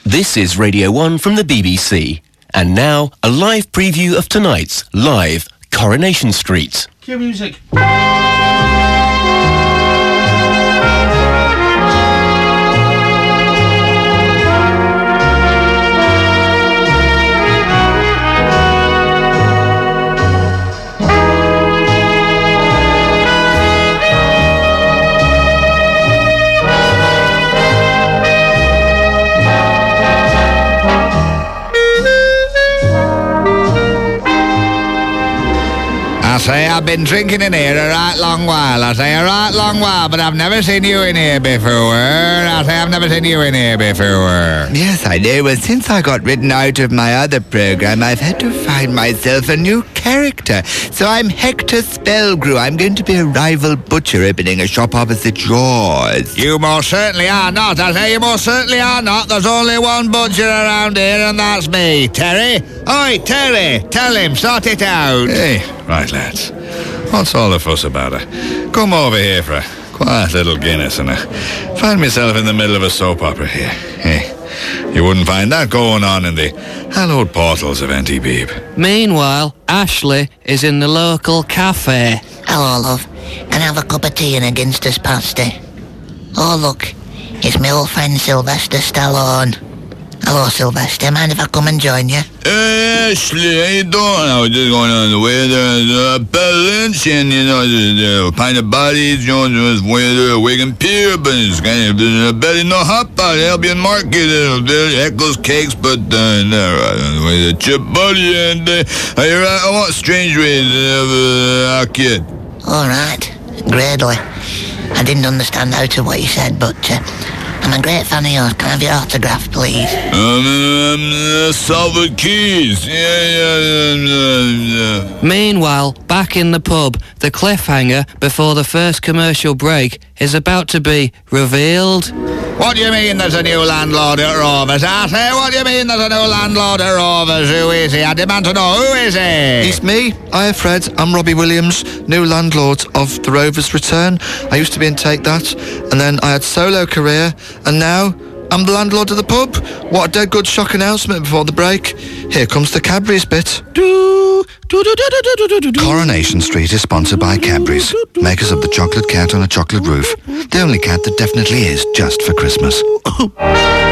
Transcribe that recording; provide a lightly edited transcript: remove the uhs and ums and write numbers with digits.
This is Radio 1 from the BBC. And now, a live preview of tonight's live Coronation Street. Cue music. I say I've been drinking in here a right long while. I say a right long while, but I've never seen you in here before. I say I've never seen you in here before. Yes, I know. Well, since I got written out of my other program, I've had to find myself a new character. So I'm Hector Spellgrew. I'm going to be a rival butcher opening a shop opposite yours. You most certainly are not. I say you most certainly are not. There's only one butcher around here, and that's me. Terry? Oi, Terry, tell him, sort it out. Hey, right, lads. What's all the fuss about it? Come over here for a quiet little Guinness and I find myself in the middle of a soap opera here. Hey, you wouldn't find that going on in the hallowed portals of Auntie Beeb. Meanwhile, Ashley is in the local cafe. Hello, love. Can I have a cup of tea and a Ginster's pasty? Oh, look. It's my old friend Sylvester Stallone. Hello, Sylvester. Mind if I come and join you? Hey, Ashley, how you doing? I was just going on the way there. A lunch and, a pint of bodies, just way there, Wigan Pier, but it's kind of a belly no hot pot, Albion Market, Eccles Cakes, but the chip buddy, and I want strange ways of our kid. All right. Greatly. I didn't understand out of what you said, but I'm a great fan of yours. Can I have your autograph, please? Salford Keys. Yeah. Meanwhile, back in the pub, the cliffhanger before the first commercial break is about to be revealed. What do you mean there's a new landlord at Rovers? I say, what do you mean there's a new landlord at Rovers? Who is he? I demand to know, who is he? It's me. Hiya, Fred. I'm Robbie Williams, new landlord of the Rovers Return. I used to be in Take That, and then I had solo career, and now I'm the landlord of the pub. What a dead good shock announcement before the break. Here comes the Cadbury's bit. Coronation Street is sponsored by Cadbury's, makers of the chocolate cat on a chocolate roof. The only cat that definitely is just for Christmas.